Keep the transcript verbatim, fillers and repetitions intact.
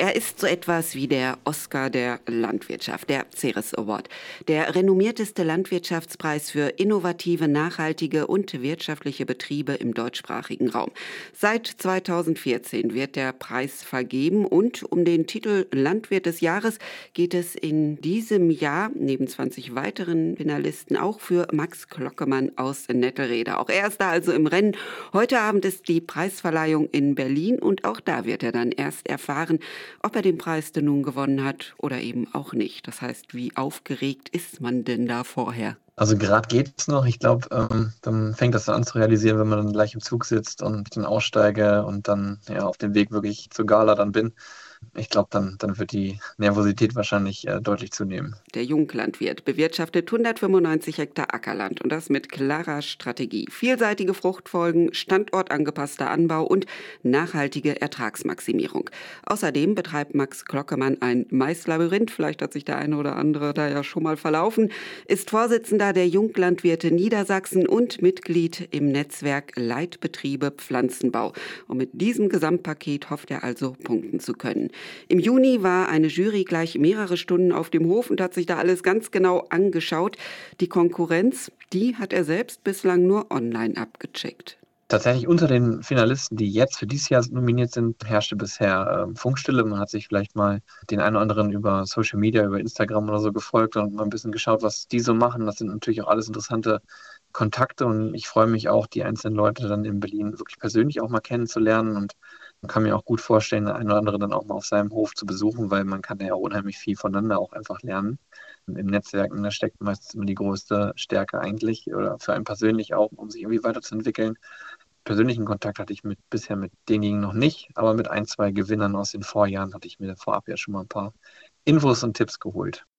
Er ist so etwas wie der Oscar der Landwirtschaft, der Ceres Award. Der renommierteste Landwirtschaftspreis für innovative, nachhaltige und wirtschaftliche Betriebe im deutschsprachigen Raum. Seit zweitausendvierzehn wird der Preis vergeben und um den Titel Landwirt des Jahres geht es in diesem Jahr neben zwanzig weiteren Finalisten auch für Max Klockemann aus Nettelrede. Auch er ist da also im Rennen. Heute Abend ist die Preisverleihung in Berlin und auch da wird er dann erst erfahren, ob er den Preis denn nun gewonnen hat oder eben auch nicht. Das heißt, wie aufgeregt ist man denn da vorher? Also gerade geht's noch. Ich glaube, ähm, dann fängt das an zu realisieren, wenn man dann gleich im Zug sitzt und ich dann aussteige und dann ja auf dem Weg wirklich zur Gala dann bin. Ich glaube, dann, dann wird die Nervosität wahrscheinlich äh, deutlich zunehmen. Der Junglandwirt bewirtschaftet hundertfünfundneunzig Hektar Ackerland und das mit klarer Strategie. Vielseitige Fruchtfolgen, standortangepasster Anbau und nachhaltige Ertragsmaximierung. Außerdem betreibt Max Klockemann ein Maislabyrinth, vielleicht hat sich der eine oder andere da ja schon mal verlaufen, ist Vorsitzender der Junglandwirte Niedersachsen und Mitglied im Netzwerk Leitbetriebe Pflanzenbau. Und mit diesem Gesamtpaket hofft er also punkten zu können. Im Juni war eine Jury gleich mehrere Stunden auf dem Hof und hat sich da alles ganz genau angeschaut. Die Konkurrenz, die hat er selbst bislang nur online abgecheckt. Tatsächlich unter den Finalisten, die jetzt für dieses Jahr nominiert sind, herrschte bisher ähm, Funkstille. Man hat sich vielleicht mal den einen oder anderen über Social Media, über Instagram oder so gefolgt und mal ein bisschen geschaut, was die so machen. Das sind natürlich auch alles interessante Kontakte und ich freue mich auch, die einzelnen Leute dann in Berlin wirklich persönlich auch mal kennenzulernen und man kann mir auch gut vorstellen, den einen oder anderen dann auch mal auf seinem Hof zu besuchen, weil man kann ja auch unheimlich viel voneinander auch einfach lernen. Im Netzwerken, da steckt meistens immer die größte Stärke eigentlich oder für einen persönlich auch, um sich irgendwie weiterzuentwickeln. Persönlichen Kontakt hatte ich mit bisher mit denjenigen noch nicht, aber mit ein, zwei Gewinnern aus den Vorjahren hatte ich mir vorab ja schon mal ein paar Infos und Tipps geholt.